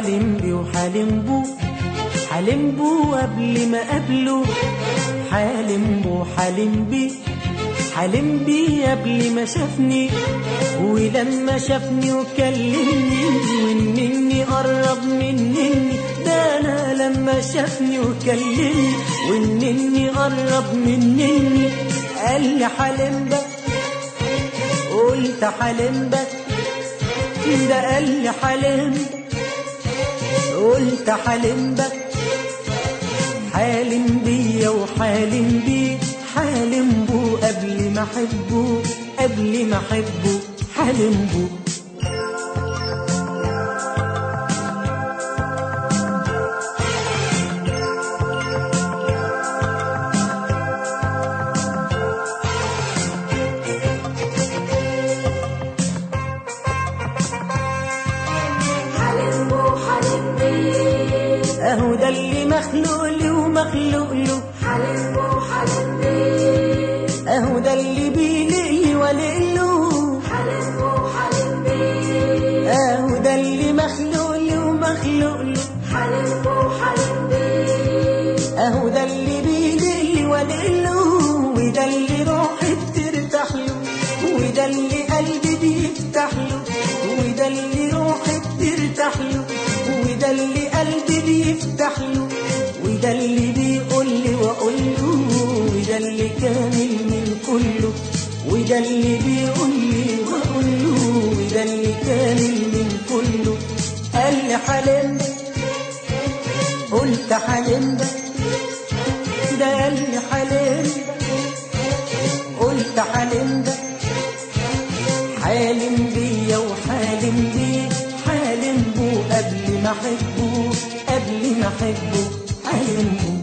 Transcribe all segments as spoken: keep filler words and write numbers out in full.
حالم بيه وحالم بو، حالم بو قبل ما قبله، حالم بو حالم بيه، حالم بيه قبل ما شافني، ولما شافني وكلمني وانني قرب منني، ده انا لما شافني وكلمني وانني قرب منني، قال لي حالم بك، قلت حالم بك، ده قال لي حالم بك، قلت حالم بك، حالم بيا وحالم بيه، حالم بو قبل ما احبه، قبل ما احبه حالم بو. اهو ده اللي مخلوق لي ومخلوق له، حالم بو حالم بيه، اهو ده اللي بيلق لي ولق له، حالم بو حالم بيه، اهو ده اللي مخلوق لي ومخلوق له، حالم بو حالم بيه، اهو ده اللي بيلق لي ولق له، وده اللي روحي بترتاح له، وده اللي قلبي بيفتح له، وده اللي روحي بترتاح له، وده اللي قلبي بيفتح له، وده اللي بيقول لي واقول له، وده اللي كامل من كله، وده اللي بيقول لي واقول له، وده اللي كامل من كله. قال لي حالم بك، قلت حالم بك، ده قال لي حالم بك، قلت حالم بك، حالم بيا وحالم بيه، حالم بو قبل ما احبه، قبل ما احبه حالم بو.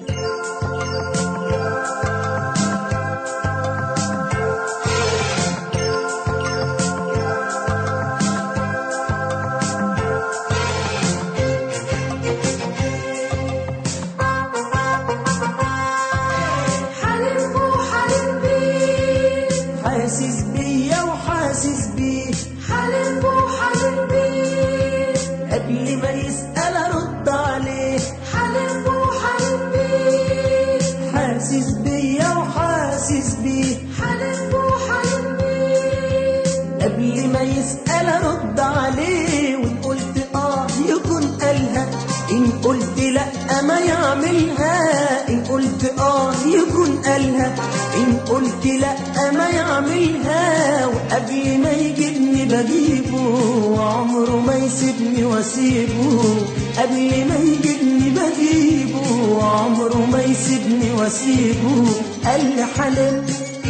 حالم بو حالم بيه، حاسس بيا وحاسس بيه، حالم بو حالم بيه، قبل ما يسأل ارد عليه، حالم بو حالم بيه، حاسس بيا وحاسس بيه، حالم بو حالم بيه، قبل ما يسأل ارد عليه، وان قلت اه يكون قالها، ان قلت لا ما يعملها، ان قلت اه يكون قالها، ان قلت لا ما يعملها، وقبل ما يجيبني بجيبه، وعمره ما يسيبني واسيبه، قبل ما يجيبني بجيبه، وعمره ما يسيبني واسيبه. قال لي حالم،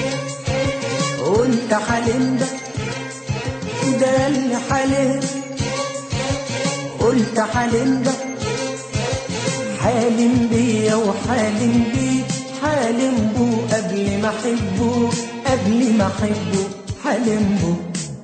قلت حالم بك، ده قال لي حالم، قلت حالم بك، حالم بيا وحالم بيه، حالم بو قبل ما احبه، قبل ما احبه حالم بو.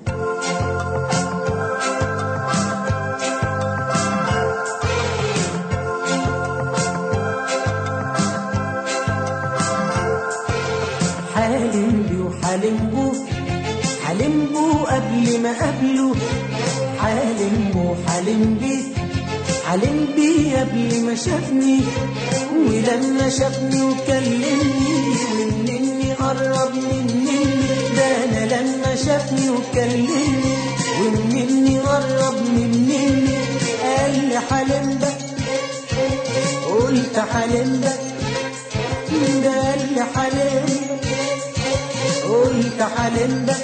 حالم بيه وحالم بو، حالم بو قبل ما قبله، حالم بو حالم بيه، حالم بيه قبل ما شافني، ولما شافني وكلمني وانني قرب مني، ده انا لما شافني وكلمني وانني قرب مني، قال لي حالم بك، قلت حالم بك، ده قال لي حالم بك، قلت حالم بك،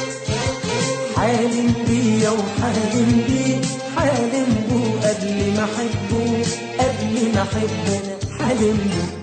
حالم بيا وحالم بيه، حالم بو قبل ما احبه، قبل ما احبه انا حالم بو.